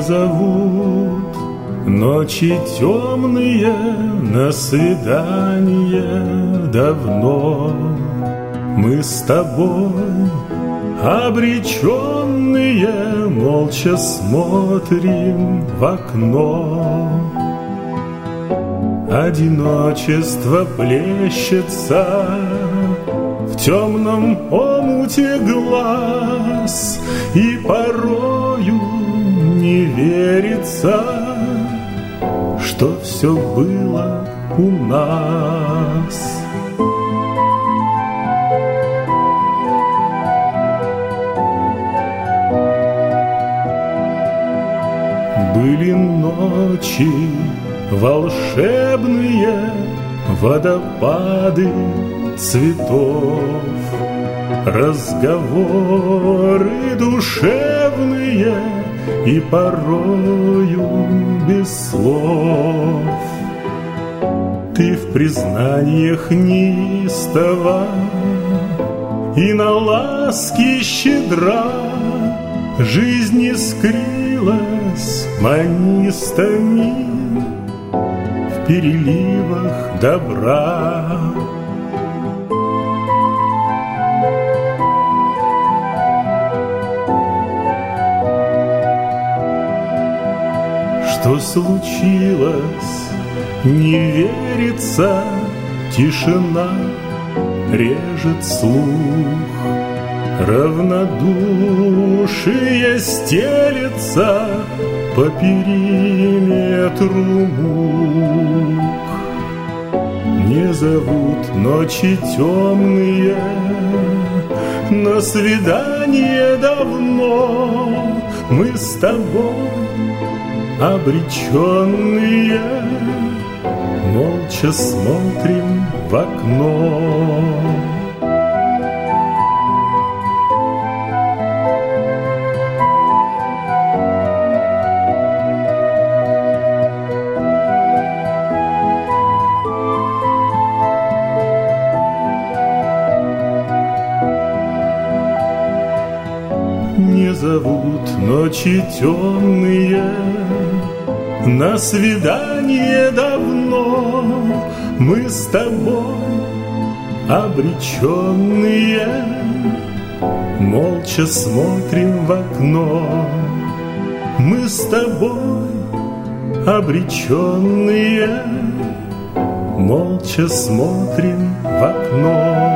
зовут ночи темные на свидание давно. Мы с тобой обреченные молча смотрим в окно. Одиночество плещется в темном омуте глаз, и порою не верится, что все было у нас. Были ночи волшебные, водопады цветов, разговоры душевные и порою без слов. Ты в признаниях неистова и на ласки щедра, жизнь искрилась манистами в переливах добра. Что случилось, не верится, тишина режет слух. Равнодушие стелется по периметру мук. Не зовут ночи темные на свидание давно. Мы с тобой обреченные молча смотрим в окно. Не зовут ночи темные на свидание давно. Мы с тобой обреченные молча смотрим в окно. Мы с тобой обреченные молча смотрим в окно.